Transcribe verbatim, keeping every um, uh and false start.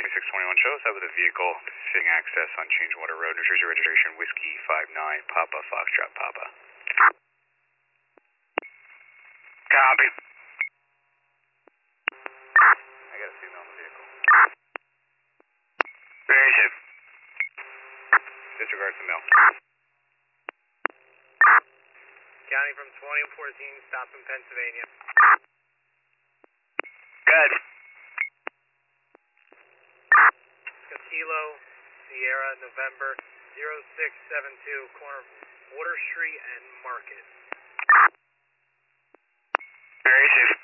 twenty-six twenty-one, show us up with a vehicle fitting access on Changewater Road, New Jersey registration, Whiskey five nine, Papa, Foxtrot, Papa. Copy. I got a female in the vehicle. Where is it? Disregard female. County from twenty fourteen, stop in Pennsylvania. Good. Kilo, Sierra, November, zero six seven two, corner of Water Street and Market. Where is it?